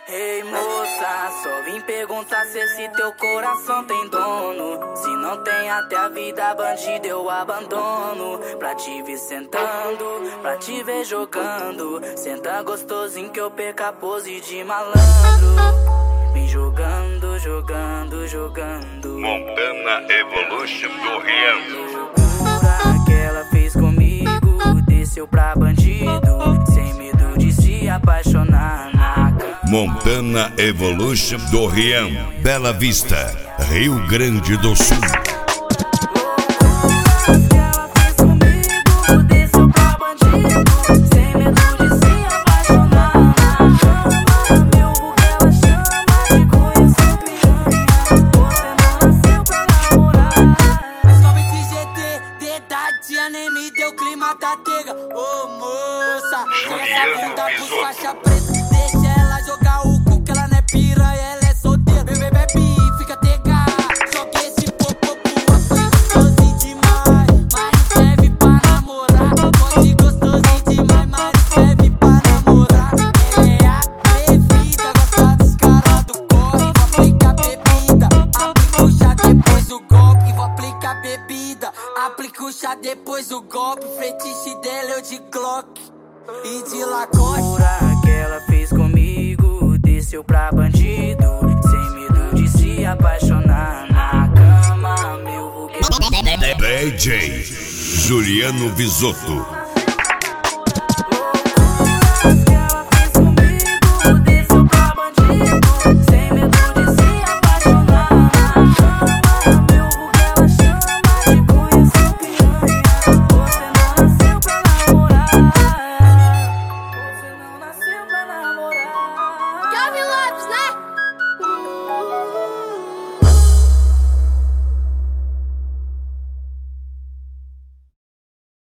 Ei moça, só vim perguntar se esse teu coração tem dono. Se não tem, até a vida bandida eu abandono. Pra te ver sentando, pra te ver jogando. Senta gostosinho que eu perca a pose de malandro. Vem jogando, jogando, jogando. Montana Evolution do Rian. Loucura que ela fez comigo, desceu pra bandido, sem medo de se apaixonar na cama. Montana Evolution do Rian, Bela Vista, Rio Grande do Sul. Nem me deu clima da tega, ô moça. Juliano essa bunda pros Bisotto. faixa preta. Deixa ela jogar o cu que ela não é piranha, ela é solteira. Bebê, bebe, fica tega. Joga esse popô pro gostosinho demais, mas não serve pra namorar. Pode gostosinho demais, mas não serve pra namorar. Ela é atrevida, gosta dos caras do corre. Vou aplicar bebida, aplica o chá depois o golpe. Vou aplicar bebida, aplica o chá depois o golpe. Fetiche dela eu de Glock e de Lacoste. Que ela fez comigo, desceu pra bandido, sem medo de se apaixonar na cama. Meu DJ Juliano Bisotto.